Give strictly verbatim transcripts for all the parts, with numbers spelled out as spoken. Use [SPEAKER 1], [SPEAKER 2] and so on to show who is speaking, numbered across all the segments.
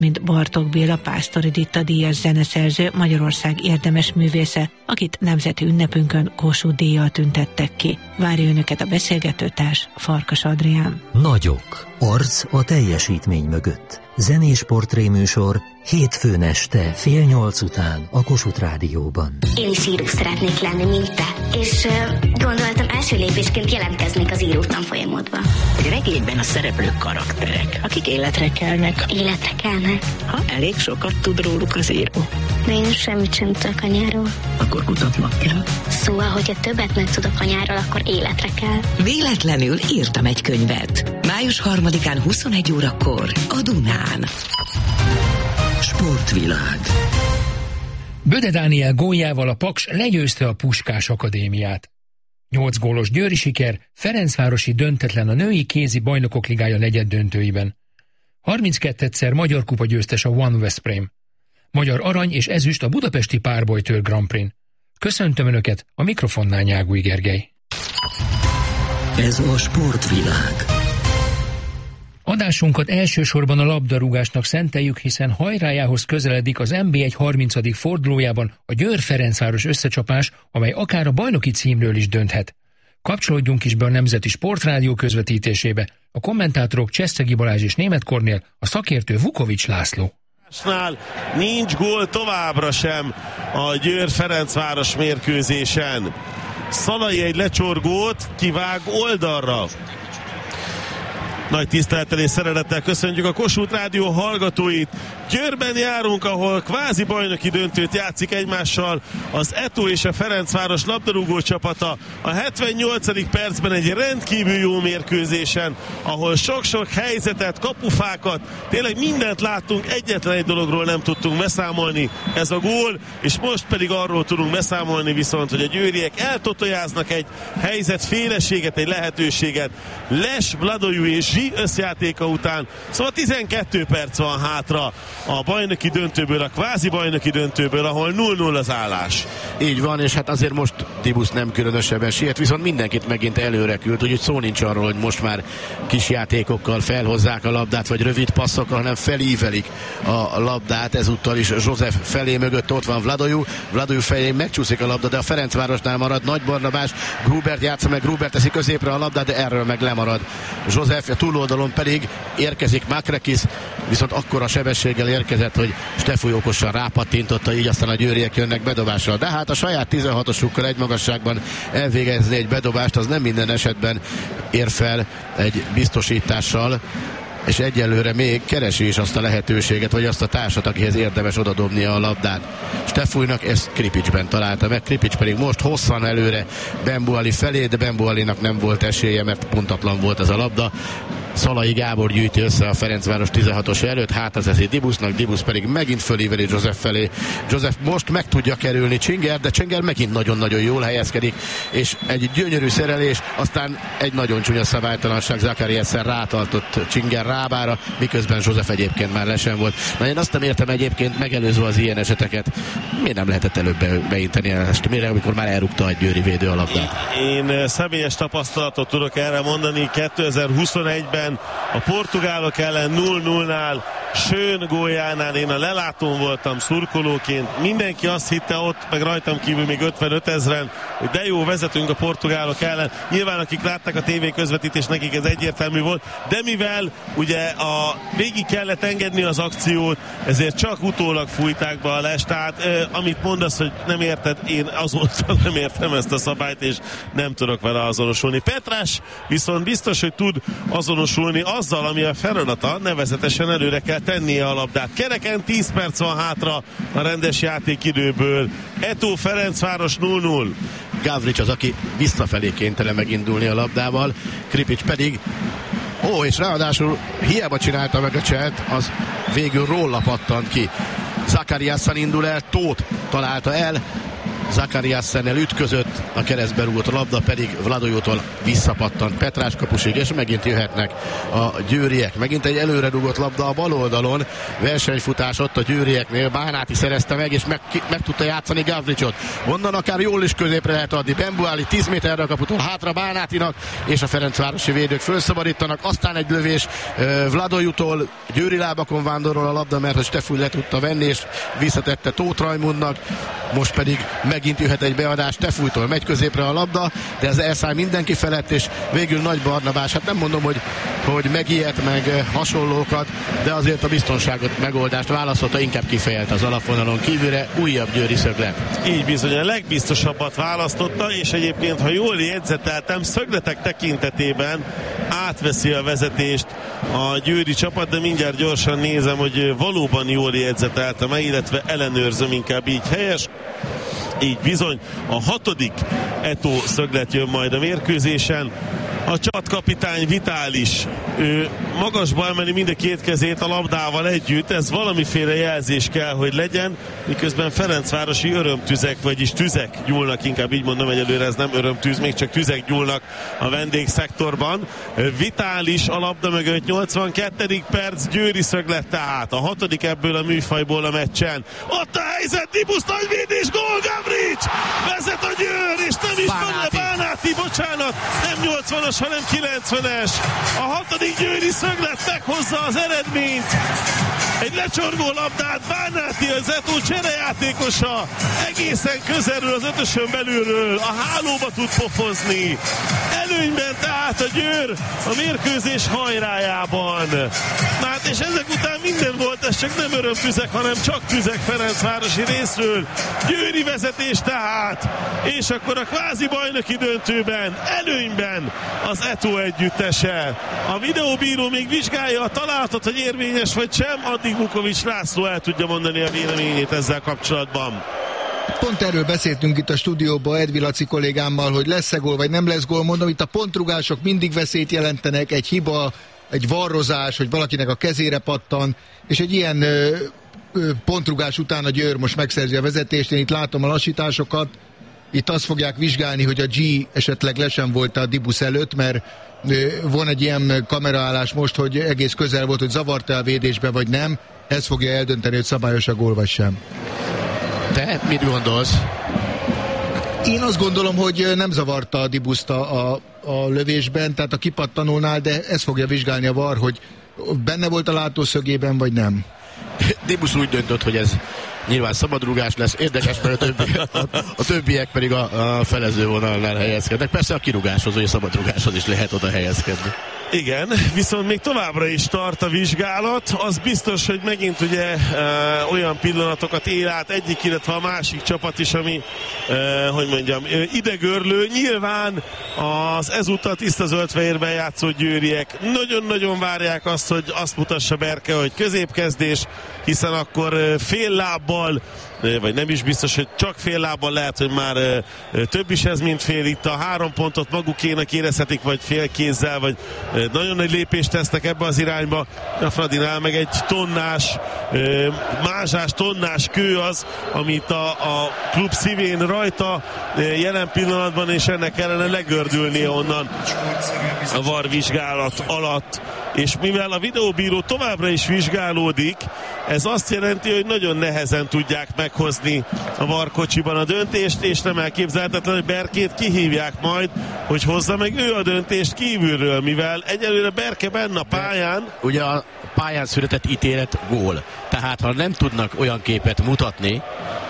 [SPEAKER 1] mint Bartók Béla Pásztor Editta díjas zeneszerző, Magyarország érdemes művésze, akit nemzeti ünnepünkön Kossuth díjjal tüntettek ki. Várja önöket a beszélgetőtárs, Farkas Adrián.
[SPEAKER 2] Nagyok. Arc a teljesítmény mögött. Zenés portréműsor hétfőn este fél nyolc után a Kossuth Rádióban.
[SPEAKER 3] Én is író szeretnék lenni, mint te. És uh, gondoltam, első lépésként jelentkeznék az író tanfolyamodba.
[SPEAKER 4] Egy regényben a szereplők karakterek, akik életre kelnek.
[SPEAKER 3] Életre kelnek?
[SPEAKER 4] Ha elég sokat tud róluk az író.
[SPEAKER 3] De én semmit sem tudok anyáról.
[SPEAKER 4] Akkor kutatnod kell.
[SPEAKER 3] Szóval, hogyha többet megtudok anyáról, akkor életre kell.
[SPEAKER 4] Véletlenül írtam egy könyvet. május harmadikán huszonegy órakor a Dunán. Sportvilág.
[SPEAKER 5] Böde Dániel góljával a Paks legyőzte a Puskás Akadémiát. Nyolc gólos győri siker, Ferencvárosi döntetlen a női kézi bajnokok ligája negyed döntőiben. harminckettőszer Magyar Kupa győztes a One Veszprém. Magyar arany és ezüst a budapesti párbajtőr Grand Prix-n. Köszöntöm Önöket, a mikrofonnál Nyágúj Gergely.
[SPEAKER 2] Ez a Sportvilág.
[SPEAKER 5] Adásunkat elsősorban a labdarúgásnak szenteljük, hiszen hajrájához közeledik az en bé egy harmincadik fordulójában a Győr-Ferencváros összecsapás, amely akár a bajnoki címről is dönthet. Kapcsolódjunk is be a Nemzeti Sportrádió közvetítésébe. A kommentátorok Cseszegi Balázs és Németh Kornél, a szakértő Vukovics László.
[SPEAKER 6] Nincs gól továbbra sem a Győr-Ferencváros mérkőzésen. Szalai egy lecsorgót kivág oldalra. Nagy tisztelettel és szeretettel köszöntjük a Kossuth Rádió hallgatóit. Győrben járunk, ahol kvázi bajnoki döntőt játszik egymással az é té o és a Ferencváros labdarúgó csapata. A hetvennyolcadik percben egy rendkívül jó mérkőzésen, ahol sok-sok helyzetet, kapufákat, tényleg mindent láttunk, egyetlen egy dologról nem tudtunk beszámolni, ez a gól, és most pedig arról tudunk beszámolni viszont, hogy a győriek eltotojáznak egy helyzet féleséget, egy lehetőséget. Les, Vladojú és Zsi összjátéka után, szóval tizenkét perc van hátra a bajnoki döntőből, a kvázi bajnoki döntőből, ahol nulla nulla az állás.
[SPEAKER 7] Így van, és hát azért most Dibusz nem különösebben siet, viszont mindenkit megint előre küld, úgyhogy szó nincs arról, hogy most már kis játékokkal felhozzák a labdát, vagy rövid passzokkal, hanem felívelik a labdát, ezúttal is József felé mögött ott van Vladojú, Vladojú felé megcsúszik a labda, de a Ferencvárosnál marad Nagy Barnabás, Grubert játsza meg, Grubert teszi középre a labdát, de erről meg lemarad József, a túloldalon pedig érkezik Makrekis, viszont akkora sebességgel érkezett, hogy Stefúj okosan rápattintotta, így aztán a győriek jönnek bedobással. De hát a saját tizenhatosukkal egy magasságban elvégezni egy bedobást, az nem minden esetben ér fel egy biztosítással, és egyelőre még keresi is azt a lehetőséget, vagy azt a társat, akihez érdemes odadobnia a labdát. Stefújnak ezt Kripicsben találta meg, Kripics pedig most hosszan előre Bembuali felé, de Bembualinak nem volt esélye, mert pontatlan volt ez a labda. Szalai Gábor gyűjti össze a Ferencváros tizenhatos előtt, hátrazeszi Dibusznak, Dibusz pedig megint fölíveli József felé. József most meg tudja kerülni Csinger, de Csinger megint nagyon-nagyon jól helyezkedik, és egy gyönyörű szerelés, aztán egy nagyon csúnya szabálytalanság, Zakariasen rátartott Csinger rábára, miközben József egyébként már lesen volt. Na én azt nem értem egyébként, megelőzve az ilyen eseteket, miért nem lehetett előbb beinteni ezt, mire, amikor már elrúgta egy győri védő a labdát?
[SPEAKER 6] Én, én személyes tapasztalatot tudok erre mondani, kétezer-huszonegyben a portugálok ellen nulla nullánál, Schön góljánál én a lelátón voltam szurkolóként, mindenki azt hitte ott, meg rajtam kívül még ötvenöt ezren, hogy de jó, vezetünk a portugálok ellen. Nyilván akik látták a tévé közvetítést, nekik ez egyértelmű volt, de mivel ugye a végig kellett engedni az akciót, ezért csak utólag fújták be a lest, tehát eh, amit mondasz, hogy nem érted, én azóta nem értem ezt a szabályt, és nem tudok vele azonosulni. Petrás viszont biztos, hogy tud azonosulni azzal, ami a feladata, nevezetesen előre kell tennie a labdát. Kereken tíz perc van hátra a rendes játékidőből. é té o Ferencváros nulla nulla.
[SPEAKER 7] Gavrics az, aki visszafelé kénytelen megindulni a labdával, Kripics pedig, ó, és ráadásul hiába csinálta meg a cselt, az végül róla pattant ki. Zakariasen indul el, Tóth találta el, Zakariassennel ütközött, a keresztbe rúgott labda pedig Vladojótól visszapattant Petrás kapusig, és megint jöhetnek a győriek. Megint egy előre rúgott labda a bal oldalon, versenyfutás ott a győrieknél, Bánáti szerezte meg, és meg, meg tudta játszani Gavricsot. Onnan akár jól is középre lehet adni. Bembuáli tíz méterre a kaputól hátra Bánátinak, és a Ferencvárosi védők felszabadítanak, aztán egy lövés uh, Vladojótól, győri lábakon vándorol a labda, mert hogy Stefúj le tudta venni, és visszatette Tóth Rajmundnak. Most pedig megint jöhet egy beadás Stefújtól, megy középre a labda, de ez elszáll mindenki felett, és végül Nagy Barnabás, hát nem mondom, hogy, hogy megijedt meg hasonlókat, de azért a biztonságot megoldást választotta, inkább kifejelt az alapvonalon kívülre, újabb győri szöglet.
[SPEAKER 6] Így bizony, a legbiztosabbat választotta, és egyébként, ha jól jegyzeteltem, szögletek tekintetében átveszi a vezetést a győri csapat, de mindjárt gyorsan nézem, hogy valóban jól jegyzeteltem, illetve ellenőrzöm, inkább így helyes. Így bizony, a hatodik Eto szöglet jön majd a mérkőzésen. A csapatkapitány Vitális, ő magasba emeli mind a két kezét a labdával együtt, ez valamiféle jelzés kell, hogy legyen, miközben ferencvárosi örömtüzek, vagyis tüzek gyúlnak, inkább így mondom, egyelőre ez nem örömtűz, még csak tüzek gyúlnak a vendégszektorban. Vitális a labda mögött, nyolcvankettedik perc, győri szöglet tehát, a hatodik ebből a műfajból a meccsen. Ott a helyzet, Dibusz nagyvédés, gól, Gavrics! Vezet a Győr, és nem is van a Bánáti, bocsánat, nem nyolcvanas, hanem kilencvenes. A hatodik győri szöglet meghozza az eredményt. Egy lecsorgó labdát Bánáti, az Eto cserejátékosa egészen közelről, az ötösön belülről a hálóba tud pofozni. Előnyben tehát a Győr a mérkőzés hajrájában. Na hát, és ezek után minden volt, ez csak nem örömtüzek, hanem csak tüzek Ferencvárosi részről. Győri vezetés tehát, és akkor a kvázi bajnoki döntőben előnyben az Eto együttese. A videóbíró még vizsgálja a találatot, hogy érvényes vagy sem, addig Vukovics László el tudja mondani a véleményét ezzel kapcsolatban.
[SPEAKER 8] Pont erről beszéltünk itt a stúdióban Edvi Laci kollégámmal, hogy lesz-e gól, vagy nem lesz gól. Mondom, itt a pontrugások mindig veszélyt jelentenek, egy hiba, egy varrozás, hogy valakinek a kezére pattan, és egy ilyen ö, ö, pontrugás után a Győr most megszerzi a vezetést. Én itt látom a lassításokat, itt azt fogják vizsgálni, hogy a G esetleg le sem volt a Dibusz előtt, mert ö, van egy ilyen kameraállás most, hogy egész közel volt, hogy zavarta a védésbe, vagy nem. Ez fogja eldönteni, hogy szabályos a gól, vagy sem.
[SPEAKER 7] Te mit gondolsz?
[SPEAKER 8] Én azt gondolom, hogy nem zavarta a Dibuszt a, a, a lövésben, tehát a kipattanónál, de ezt fogja vizsgálni a VAR, hogy benne volt a látószögében, vagy nem.
[SPEAKER 7] Dibusz úgy döntött, hogy ez nyilván szabadrugás lesz, érdekes, mert a, többi, a, a többiek pedig a, a felező vonalnál helyezkednek. Persze a kirugáshoz, vagy a szabadrugáshoz is lehet oda helyezkedni.
[SPEAKER 6] Igen, viszont még továbbra is tart a vizsgálat. Az biztos, hogy megint ugye e, olyan pillanatokat él át egyik, illetve a másik csapat is, ami, e, hogy mondjam, idegörlő. Nyilván az ezúttal tiszta zöld-fehérben játszó győriek nagyon-nagyon várják azt, hogy azt mutassa Berke, hogy középkezdés, hiszen akkor fél lábbal, vagy nem is biztos, hogy csak fél lábbal, lehet, hogy már e, több is ez, mint fél. Itt a három pontot magukének érezhetik, vagy fél kézzel, vagy e, nagyon nagy lépést tesznek ebbe az irányba. A Fradinál meg egy tonnás, e, mázsás tonnás kő az, amit a, a klub szívén rajta e, jelen pillanatban, és ennek kellene legördülnie onnan a VAR vizsgálat alatt. És mivel a videóbíró továbbra is vizsgálódik, ez azt jelenti, hogy nagyon nehezen tudják meghozni a VAR kocsiban a döntést, és nem elképzelhetetlen, hogy Berkét kihívják majd, hogy hozza meg ő a döntést kívülről, mivel egyelőre Berke benne a pályán.
[SPEAKER 7] Ugye a pályán született ítélet gól. Tehát ha nem tudnak olyan képet mutatni,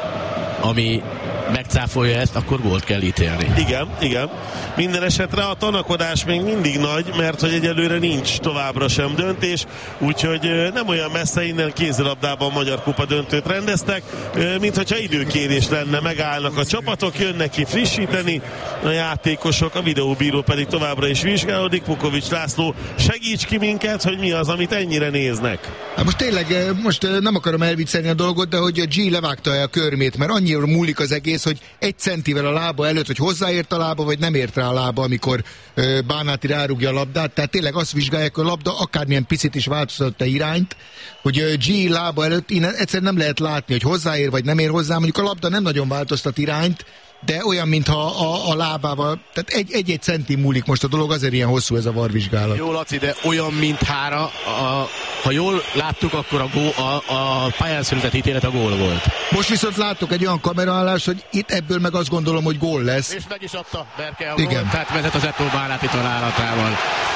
[SPEAKER 7] ami megcáfolja ezt, akkor gólt kell ítélni.
[SPEAKER 6] Igen, igen. Minden esetre a tanakodás még mindig nagy, mert hogy egyelőre nincs továbbra sem döntés, úgyhogy nem olyan messze innen kézilabdában Magyar Kupa döntőt rendeztek, mint hogyha időkérés lenne, megállnak a csapatok, jönnek ki frissíteni a játékosok, a videóbíró pedig továbbra is vizsgálódik. Vukovics László, segíts ki minket, hogy mi az, amit ennyire néznek.
[SPEAKER 8] Hát most tényleg, most nem akarom elviccelni a dolgot, de hogy a G levágta a körmét, mert annyira múlik az egész, egész, hogy egy centivel a lába előtt, hogy hozzáért a lába, vagy nem ért rá a lába, amikor ö, Bánáti rárúgja a labdát. Tehát tényleg azt vizsgálják, hogy a labda akármilyen picit is változtatott a irányt, hogy ö, G lába előtt innen egyszerűen nem lehet látni, hogy hozzáér, vagy nem ér hozzá. Mondjuk a labda nem nagyon változtat irányt, de olyan, mintha a, a lábával, tehát egy, egy-egy centi múlik most a dolog, azért ilyen hosszú ez a varvizsgálat.
[SPEAKER 7] Jó, Laci, de olyan, minthára, a, ha jól láttuk, akkor a, gól, a, a pályán született ítélet a gól volt.
[SPEAKER 8] Most viszont láttuk egy olyan kameraállást, hogy itt ebből meg azt gondolom, hogy gól lesz.
[SPEAKER 7] És meg is adta Berke a
[SPEAKER 8] Igen.
[SPEAKER 7] gól, tehát vezet az Eto'o Bánáti találatával.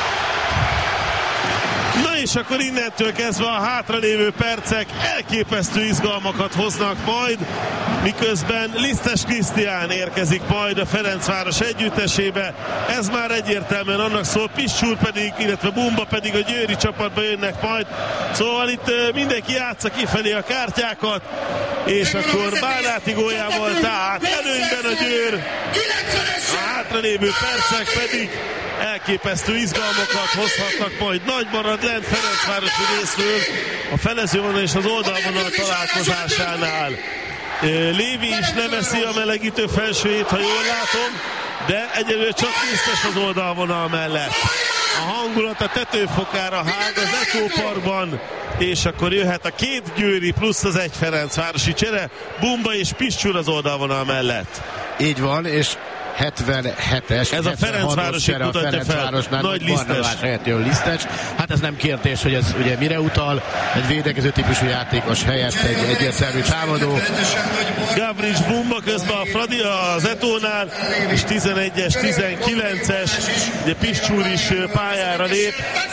[SPEAKER 6] Na és akkor innentől kezdve a hátralévő percek elképesztő izgalmakat hoznak majd, miközben Lisztes Krisztián érkezik majd a Ferencváros együttesébe. Ez már egyértelműen annak szól, Pistsúr pedig, illetve Bumba pedig a győri csapatba jönnek majd. Szóval itt mindenki játsza kifelé a kártyákat, és akkor Bánáti góljával tehát előnyben a Győr. A hátralévő percek pedig elképesztő izgalmakat hozhatnak majd. Nagy marad lent Ferencvárosi részről a felezővonal és az oldalvonal találkozásánál. Lévi is leveszi a melegítő felsőjét, ha jól látom, de egyelőre csak Lisztes az oldalvonal mellett. A hangulat a tetőfokára hág az Eto'o Parkban, és akkor jöhet a két győri plusz az egy ferencvárosi csere, Bumba és Pistsúr az oldalvonal mellett.
[SPEAKER 7] Így van, és hetvenhetes.
[SPEAKER 6] Ez a Ferencvárosi mutatja fel. Nagy Lisztes.
[SPEAKER 7] Helyett jön Lisztes. Hát ez nem kérdés, hogy ez ugye mire utal. Egy védekező típusú játékos helyett egy egyértelmű támadó.
[SPEAKER 6] Gavrics Bumba közben a Fradi az Eto'nál, és tizenegyes, tizenkilences. Ugye Pistsúr is pályára lép,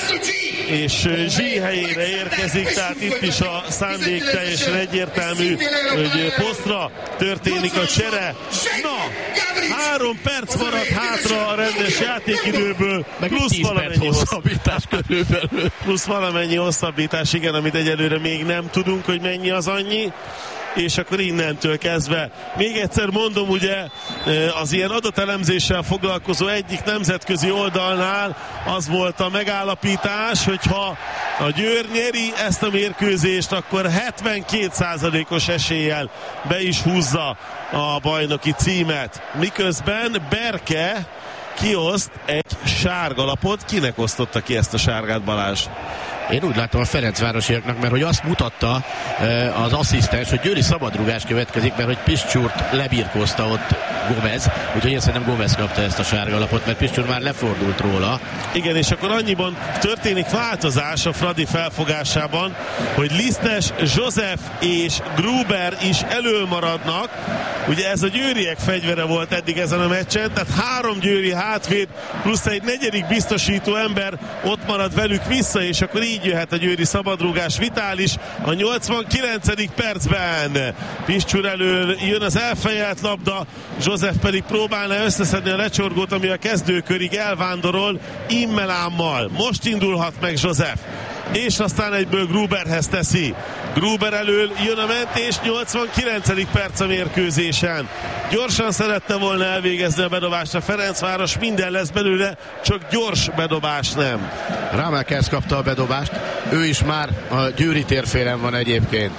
[SPEAKER 6] és Zsí helyére érkezik, tehát itt is a szándék teljesen egyértelmű, hogy posztra történik a csere. Na, három perc maradt hátra a rendes játékidőből, plusz valamennyi hosszabbítás körülbelül. Plusz valamennyi hosszabbítás, igen, amit egyelőre még nem tudunk, hogy mennyi az annyi. És akkor innentől kezdve, még egyszer mondom, ugye az ilyen adatelemzéssel foglalkozó egyik nemzetközi oldalnál az volt a megállapítás, hogyha a Győr nyeri ezt a mérkőzést, akkor hetvenkét százalékos eséllyel be is húzza a bajnoki címet. Miközben Berke kioszt egy sárgalapot. Kinek osztotta ki ezt a sárgát, Balázs?
[SPEAKER 7] Én úgy látom a Ferencvárosiaknak, mert hogy azt mutatta az asszisztens, hogy győri szabadrugás következik, mert hogy Pistsúrt lebirkózta ott Gomez, úgyhogy én szerintem Gomez kapta ezt a sárgalapot, mert Pistsúr már lefordult róla.
[SPEAKER 6] Igen, és akkor annyiban történik változás a Fradi felfogásában, hogy Lisztes, József és Gruber is elől maradnak. Ugye ez a győriek fegyvere volt eddig ezen a meccsen, tehát három győri hátvéd plusz egy negyedik biztosító ember ott marad velük vissza, és akkor így jöhet a győri szabadrúgás. Vitális a nyolcvankilencedik percben. Pistsúr elől jön az elfejelt labda, József pedig próbálna összeszedni a lecsorgót, ami a kezdőkörig elvándorol Immelámmal. Most indulhat meg József, és aztán egyből Gruberhez teszi. Gruber elől jön a mentés, nyolcvankilencedik perc a mérkőzésen. Gyorsan szerette volna elvégezni a bedobást a Ferencváros, minden lesz belőle, csak gyors bedobás nem.
[SPEAKER 7] Rámákers kapta a bedobást, ő is már a Győri térfélen van egyébként.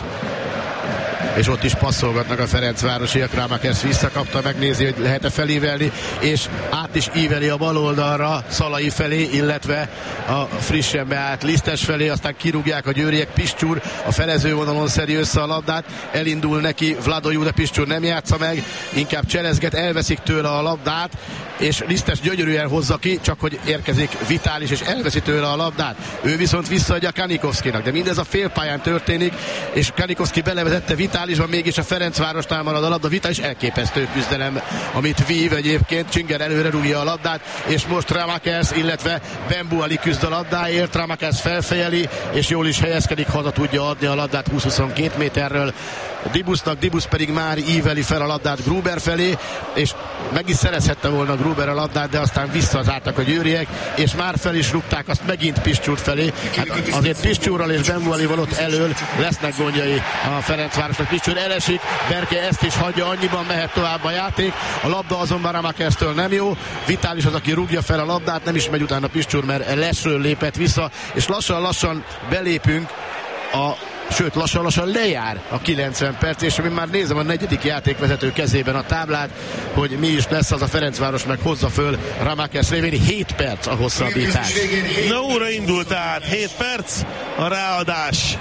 [SPEAKER 7] És ott is passzolgatnak a Ferencvárosiak. Rámákers visszakapta, megnézi, hogy lehet-e felívelni, és át is íveli a bal oldalra, Szalai felé, illetve a frissen beállt Lisztes felé, aztán kirúgják a győriek. Pistsúr a felező vonalon szedi össze a labdát, elindul neki Vladojú, de Pistsúr nem játsza meg, inkább cselezget, elveszik tőle a labdát, és Lisztes gyönyörűen hozza ki, csak hogy érkezik Vitális, és elveszi tőle a labdát. Ő viszont visszaadja Kanikovszkinak, de mindez a félpályán történik, és Kanikovszki belevezette Vitálisban, mégis a Ferencvárosnál marad a labda. Vitális elképesztő küzdelem, amit vív egyébként. Csinger előre rúgja a labdát, és most Rámákers, illetve Bembuali küzd a labdáért. Rámákers felfejeli, és jól is helyezkedik, haza tudja adni a labdát húsz-huszonkettő méterről Dibusznak, Dibusz pedig már íveli fel a labdát Gruber felé, és meg is szerezhette volna Gruber a labdát, de aztán visszazártak a győriek, és már fel is rúgták azt megint Pistsúr felé. Hát azért Pistsúrral és Bembualival ott elől lesznek gondjai a Ferencvárosnak. Pistsúr elesik, Berke ezt is hagyja, annyiban mehet tovább a játék. A labda azonban Rámákerstől nem jó. Vitális az, aki rúgja fel a labdát, nem is megy utána Pistsúr, mert lesről lépett vissza, és lassan-lassan belépünk a sőt lassan-lassan lejár a kilencven perc, és én már nézem a negyedik játékvezető kezében a táblát, hogy mi is lesz az, a Ferencváros meg hozza föl Ramakers révén. Hét perc a hosszabbítás.
[SPEAKER 6] Na, óra indult át, hét perc a ráadás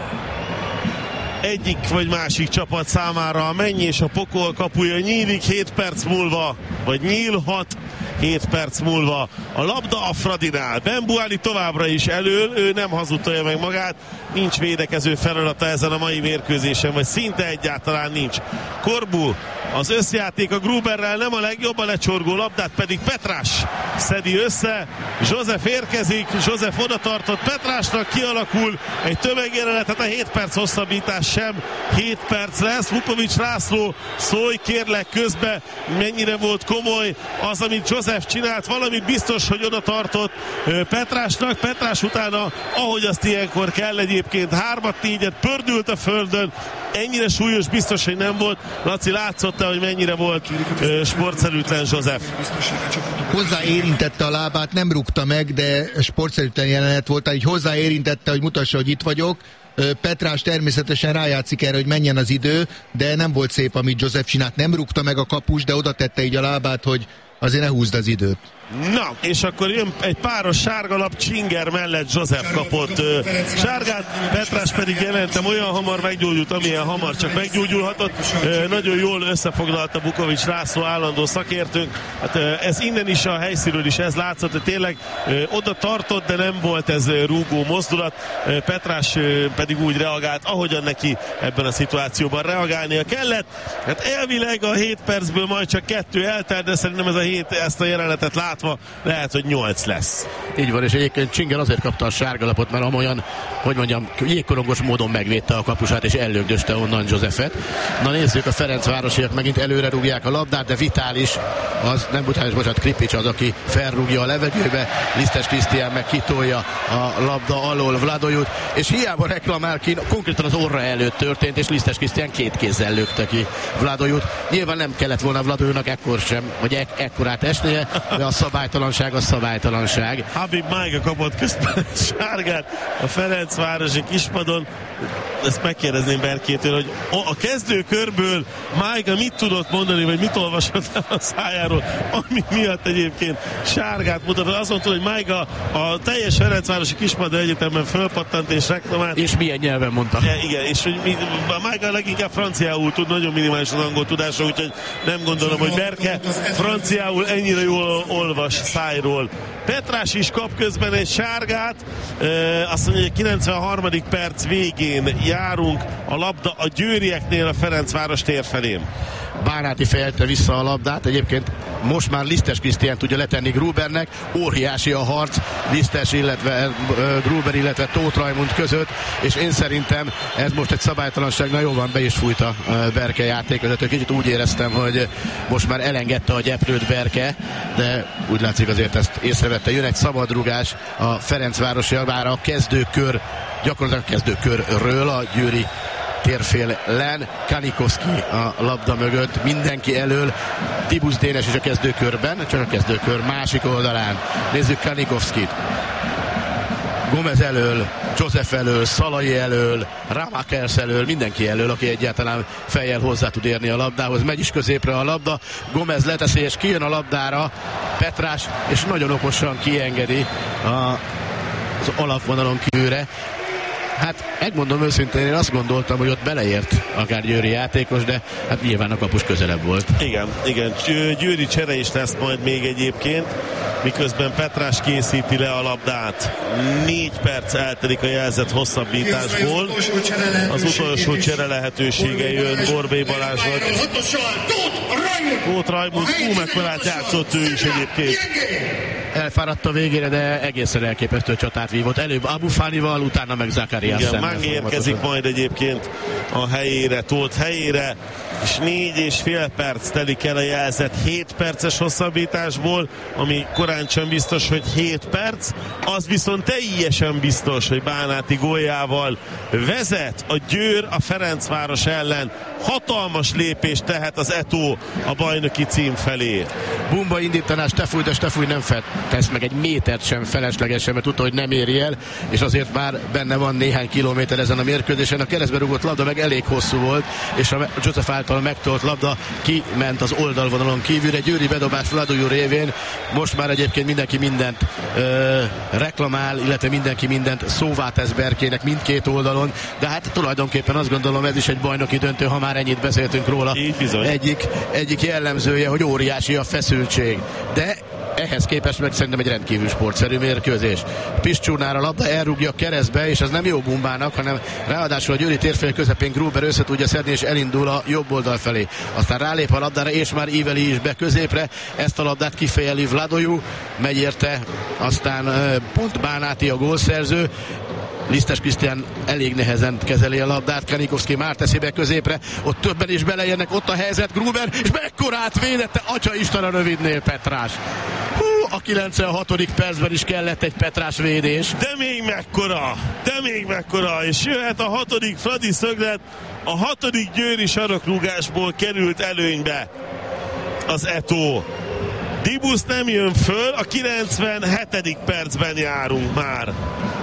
[SPEAKER 6] egyik vagy másik csapat számára. A Menny és a Pokol kapuja nyílik hét perc múlva, vagy nyílhat hét perc múlva. A labda a Fradinál. Benbuáni továbbra is elől, ő nem hazudtolja meg magát, nincs védekező feladata ezen a mai mérkőzésen, vagy szinte egyáltalán nincs. Korbu, az összjáték a Gruberrel nem a legjobb, a lecsorgó labdát pedig Petrás szedi össze. József érkezik, József oda tartott Petrásnak, kialakul egy tömegjelenet, tehát a hét perc hosszabbítás sem hét perc lesz. Vukovics László, szólj kérlek közbe, mennyire volt komoly az, amit József csinált, valamit biztos, hogy oda tartott Petrásnak. Petrás utána, ahogy azt ilyenkor kell egyébként, hármat, négyet pördült a földön, ennyire súlyos biztos, hogy nem volt. Laci, látszott-e, hogy mennyire volt uh, sportszerűtlen József?
[SPEAKER 8] Hozzá érintette a lábát, nem rúgta meg, de sportszerűtlen jelenet volt, így hozzá érintette, hogy mutassa, hogy itt vagyok. Petrás természetesen rájátszik erre, hogy menjen az idő, de nem volt szép, amit József csinált. Nem rúgta meg a kapus, de oda tette így a lábát, hogy azért ne húzd az időt.
[SPEAKER 6] Na, és akkor jön egy páros sárgalap, Csinger mellett József kapott uh, sárgát, Petrás pedig jelentem olyan hamar meggyógyult, amilyen hamar csak meggyógyulhatott. Uh, nagyon jól összefoglalta Vukovics László állandó szakértőnk. Hát, uh, ez innen is, a helyszínről is ez látszott, hogy tényleg uh, oda tartott, de nem volt ez uh, rúgó mozdulat. Uh, Petrás uh, pedig úgy reagált, ahogyan neki ebben a szituációban reagálnia kellett. Hát elvileg a hét percből majd csak kettő eltelt, de szerintem ez a hét, ezt a jelenetet látva lehet, hogy nyolc lesz.
[SPEAKER 7] Így van, és egyébként Csinger azért kapta a sárgalapot, mert amolyan, hogy mondjam, jégkorongos módon megvédte a kapusát, és ellögdöste onnan Józsefet. Na nézzük, a Ferencvárosiak megint előre rúgják a labdát, de Vitális, az nem Vitális, bocsánat, Kripics az, aki felrúgja a levegőbe, Lisztes Krisztián meg kitolja a labda alól Vladojut, és hiába reklamál ki, konkrétan az orra előtt történt, és Lisztes Krisztián két kézzel lökte ki Vladojut. Nyilván nem kellett volna Vladojutnak ekkor sem, vagy ek- ekkorát esnie, de a szabálytalanság a szabálytalanság.
[SPEAKER 6] Habib Májga kapott közben sárgát a Ferencvárosi kispadon. Ezt megkérdezném Berkétől, hogy a kezdőkörből Májga mit tudott mondani, vagy mit olvasott el a szájáról, ami miatt egyébként sárgát mutatott. Azt mondta, hogy Májga a teljes Ferencvárosi Kispadon egyetemben fölpattant és reklamált.
[SPEAKER 7] És milyen nyelven mondta.
[SPEAKER 6] Ja, igen, és hogy mi, Májga leginkább franciául tud, nagyon minimális az angol tudása, úgyhogy nem gondolom, hogy Berke franciául ennyire jól olvas szájról. Petrás is kap közben egy sárgát, e, azt mondja, hogy kilencvenharmadik perc végén járunk, a labda a győrieknél a Ferencváros tér felén.
[SPEAKER 7] Báráti fejelte vissza a labdát, egyébként most már Lisztes Krisztián tudja letenni Grubernek, óriási a harc Lisztes, illetve uh, Gruber, illetve Tóth Rajmund között, és én szerintem ez most egy szabálytalanság. Na jó van, be is fújt a uh, Berke játékvezető, kicsit úgy éreztem, hogy most már elengedte a gyeplőt Berke, de úgy látszik azért ezt észrevette. Jön egy szabadrugás a Ferencvárosi, bár a kezdőkör, gyakorlatilag a kezdőkörről a győri térfélen, Kanikovszki a labda mögött, mindenki elől, Dibusz Dénes is a kezdőkörben, csak a kezdőkör másik oldalán. Nézzük Kanikovszkit. Gomez elől, József elől, Szalai elől, Ramakers elől, mindenki elől, aki egyáltalán fejjel hozzá tud érni a labdához. Megy is középre a labda, Gomez leteszi és kijön a labdára, Petrás, és nagyon okosan kiengedi a, az alapvonalon kívülre. Hát megmondom őszintén, én azt gondoltam, hogy ott beleért akár győri játékos, de hát nyilván a kapus közelebb volt.
[SPEAKER 6] Igen, igen. Győri csere is lesz majd még egyébként, miközben Petrás készíti le a labdát. Négy perc eltelik a jelzett hosszabbításból. Az utolsó csere lehetősége jön Borbély Balázsnak. Tóth Rajmund, hú, mekkorát játszott ő is egyébként.
[SPEAKER 7] Elfáradt a végére, de egészen elképesztő csatát vívott. Előbb Abufánival, utána meg Zakariás.
[SPEAKER 6] Igen, Mangi érkezik majd egyébként a helyére, Tóth helyére. és négy és fél perc telik el a jelzett hét perces hosszabbításból, ami korán sem biztos, hogy hét perc, az viszont teljesen biztos, hogy Bánáti góljával vezet a Győr a Ferencváros ellen. Hatalmas lépést tehet az Eto a bajnoki cím felé.
[SPEAKER 7] Bumba indítanás, Stefúj, de Stefúj nem tesz meg egy métert sem feleslegesen, mert tudta, hogy nem éri el, és azért már benne van néhány kilométer ezen a mérkőzésen. A keresztbe rúgott labda meg elég hosszú volt, és a Joseph által megtolt labda kiment az oldalvonalon kívülre. Győri bedobás Vladojú révén. Most már egyébként mindenki mindent ö, reklamál, illetve mindenki mindent szóvá tesz Berkének mindkét oldalon, de hát tulajdonképpen azt gondolom, ez is egy bajnoki döntő, ha már ennyit beszéltünk róla. Egyik, egyik jellemzője, hogy óriási a feszültség. De ehhez képest meg szerintem egy rendkívül sportszerű mérkőzés. Piscsúrnál a labda elrúgja a keresztbe, és ez nem jó Bumbának, hanem ráadásul a Győri térfél közepén Gruber össze tudja szedni, és elindul a jobb oldal felé. Aztán rálép a labdára, és már íveli is be középre. Ezt a labdát kifejeli Vladojú, megy érte, aztán pont Bánáti a gólszerző. Lisztes Krisztián elég nehezen kezeli a labdát, Kanikovszki már teszi be középre, ott többen is beleérnek, ott a helyzet, Gruber, és mekkorát védette, atya Isten a rövidnél Petrás. Hú, a kilencvenhatodik percben is kellett egy Petrás védés.
[SPEAKER 6] De még mekkora, de még mekkora, és jöhet a hatodik Fradi szöglet, a hatodik győri sarokrúgásból került előnybe az Eto. Dibusz nem jön föl, a kilencvenhetedik percben járunk már.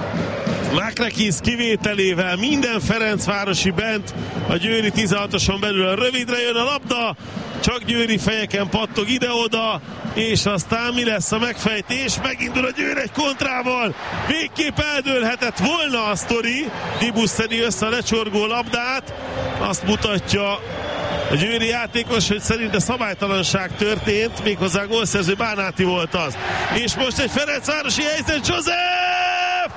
[SPEAKER 6] Makrakis kivételével minden ferencvárosi bent, a győri tizenhatoson belül a rövidre jön a labda, csak győri fejeken pattog ide-oda, és aztán mi lesz a megfejtés? Megindul a Győr egy kontrával, végképp eldőlhetett volna a sztori. Dibusz szedi össze a lecsorgó labdát, azt mutatja a győri játékos, hogy szerinte szabálytalanság történt, méghozzá gólszerző Bánáti volt az. És most egy ferencvárosi helyzet, Joseph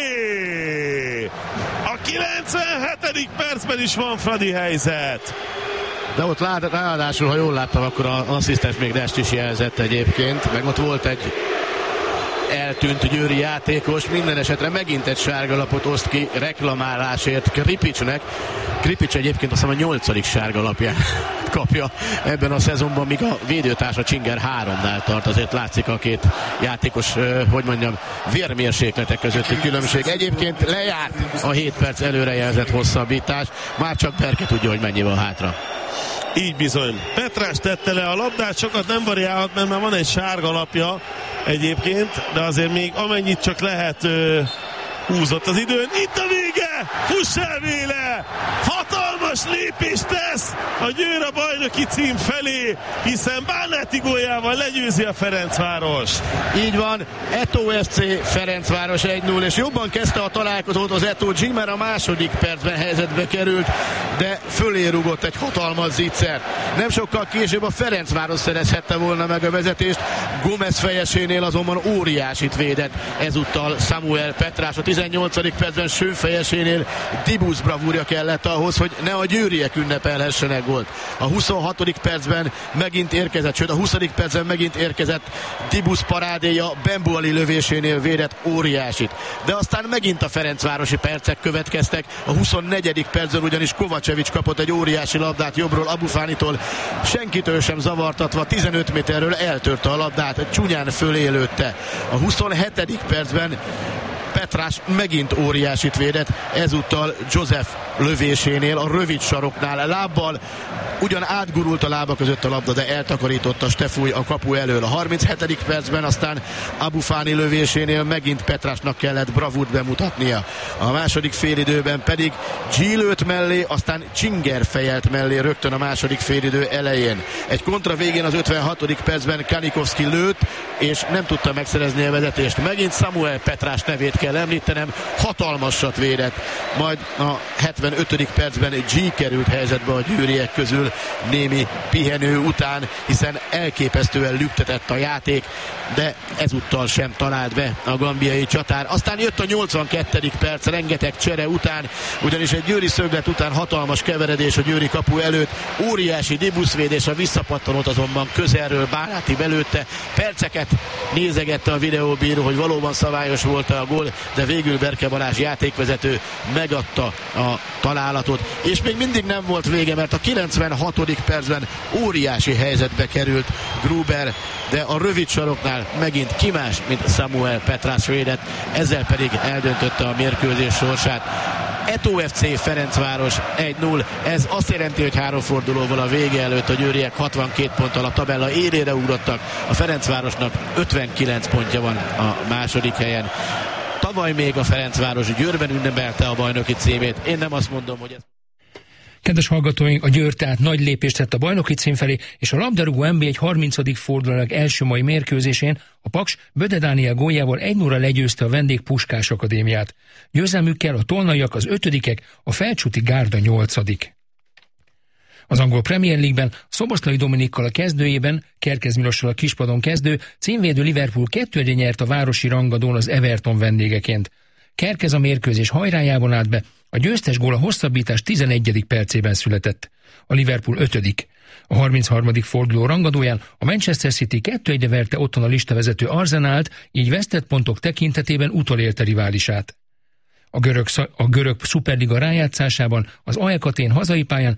[SPEAKER 6] fölé! A kilencvenhetedik percben is van Fradi helyzet.
[SPEAKER 7] De ott lát, ráadásul, ha jól láttam, akkor az asszisztens még Dest is jelzett egyébként, meg ott volt egy eltűnt győri játékos, minden esetre megint egy sárgalapot oszt ki reklamálásért Kripicsnek. Kripics egyébként azt hiszem a nyolcadik sárgalapját kapja ebben a szezonban, míg a védőtársa Csinger háromnál tart. Azért látszik a két játékos, hogy mondjam, vérmérsékletek közötti különbség. Egyébként lejárt a hét perc előrejelzett hosszabbítás, már csak Berke tudja, hogy mennyi van hátra.
[SPEAKER 6] Így bizony. Petrás tette le a labdát, sokat nem variálhat, mert már van egy sárga lapja egyébként, de azért még amennyit csak lehet ö, húzott az időn. Itt a vége! Fuss el véle! Hatalmas lépést tesz a Győr a bajnoki cím felé, hiszen Bánáti góljával legyőzi a Ferencváros.
[SPEAKER 7] Így van, Eto ef cé Ferencváros egy null, és jobban kezdte a találkozót az Eto, Zsimer a második percben helyzetbe került, de fölé rúgott egy hatalmas zicsert. Nem sokkal később a Ferencváros szerezhette volna meg a vezetést, Gomez fejesénél azonban óriásit védett ezúttal Samuel Petrás. A tizennyolcadik percben Sőn fejesénél Dibusz bravúrja kellett ahhoz, hogy ne a győriek ünnepelhessenek gólt. A huszonhatodik percben megint érkezett, sőt a huszadik percben megint érkezett Dibusz parádéja, Bembuali lövésénél védett óriásit. De aztán megint a ferencvárosi percek következtek, a huszonnegyedik percben ugyanis Kovacevic kapott egy óriási labdát jobbról Abufánitól, senkitől sem zavartatva, tizenöt méterről eltörte a labdát, csúnyán fölé lőtte. A huszonhetedik percben Petrás megint óriásit védett, ezúttal Joseph lövésénél, a rövid saroknál lábbal, ugyan átgurult a lába között a labda, de eltakarította Stefúj a kapu elől. A harminchetedik percben aztán Abufáni lövésénél megint Petrásnak kellett bravúrt bemutatnia. A második félidőben pedig G lőtt mellé, aztán Csinger fejelt mellé rögtön a második félidő elején. Egy kontra végén az ötvenhatodik percben Kanikovszki lőtt, és nem tudta megszerezni a vezetést. Megint Samuel Petrás nevét kell említenem, hatalmasat védett. Majd a hetvenötödik percben G került helyzetbe a győriek közül némi pihenő után, hiszen elképesztően lüktetett a játék, de ezúttal sem talált be a gambiai csatár. Aztán jött a nyolcvankettedik perc, rengeteg csere után, ugyanis egy győri szöglet után hatalmas keveredés a győri kapu előtt, óriási dibuszvédés, a visszapattanót azonban közelről Bánáti belőtte, perceket nézegette a videóbíró, hogy valóban szabályos volt a gól, de végül Berke Balázs játékvezető megadta a találatot, és még mindig nem volt vége, mert a kilencvenhatodik percben óriási helyzetbe került Gruber, de a rövid saroknál megint ki más, mint Samuel Petrásvédet, ezzel pedig eldöntötte a mérkőzés sorsát. Eto ef cé Ferencváros egy null, ez azt jelenti, hogy három fordulóval a vége előtt a győriek hatvankét ponttal a tabella élére ugrottak, a Ferencvárosnak ötvenkilenc pontja van a második helyen. Tavaly még a Ferencváros Győrben ünnepelte a bajnoki címét, én nem azt mondom, hogy ez...
[SPEAKER 5] Kedves hallgatóink, a Győr tehát nagy lépést tett a bajnoki cím felé, és a labdarúgó en bé egy harmincadik fordulónak első mai mérkőzésén a Paks Böde Dániel góljával egy nullra legyőzte a vendég Puskás Akadémiát. Győzelmükkel a tolnaiak az ötödikek, a Felcsúti Gárda nyolcadik. Az angol Premier League-ben Szoboszlai Dominikkal a kezdőjében, Kerkez Milossal a kispadon kezdő, címvédő Liverpool kettő egyre nyert a városi rangadón az Everton vendégeként. Kerkez a mérkőzés hajrájában állt be, a győztes gól a hosszabbítás tizenegyedik percében született. A Liverpool ötödik. A harmincharmadik forduló rangadóján a Manchester City kettő egyre verte otthon a listavezető Arsenált, így vesztett pontok tekintetében utolérte riválisát. A görög, a görög szuperliga rájátszásában az á e ká Atén hazai pályán